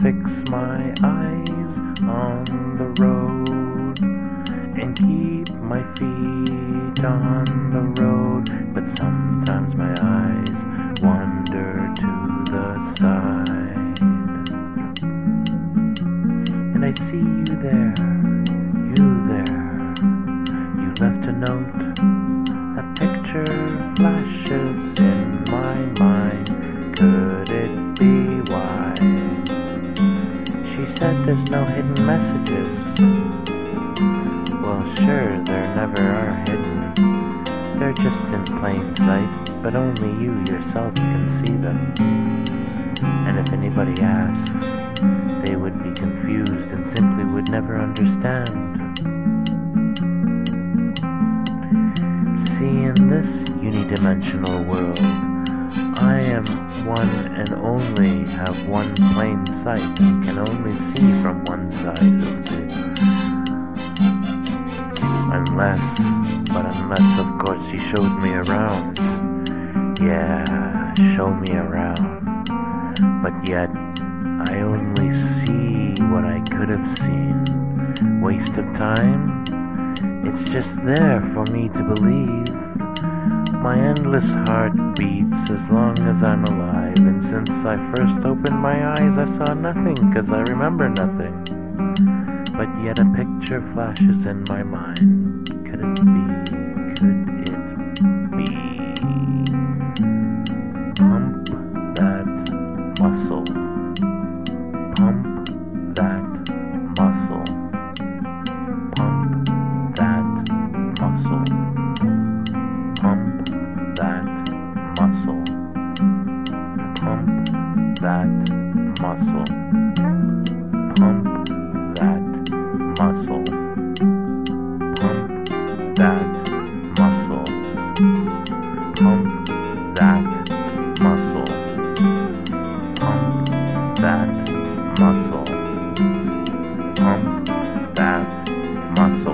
fix my eyes on the road and keep my feet on the road, but sometimes my eyes wander to the side, and I see you there, you left a note, a picture flashes in my mind, could it be why? She said there's no hidden messages. Well, sure, there never are hidden. They're just in plain sight, but only you yourself can see them. And if anybody asks, they would be confused and simply would never understand. See, in this unidimensional world, I am one and only have one plain sight and can only see from one side of the... Unless of course you showed me around. Yeah, show me around. But yet, I only see what I could have seen. Waste of time? It's just there for me to believe. My endless heart beats as long as I'm alive, and since I first opened my eyes I saw nothing, 'cause I remember nothing. But yet a picture flashes in my mind. Could it be? Pump that muscle. Pump that muscle. Pump that muscle. Pump that muscle. Pump that muscle. Pump that muscle. Pump that muscle. Pump that muscle. Pump that muscle. Pump that muscle.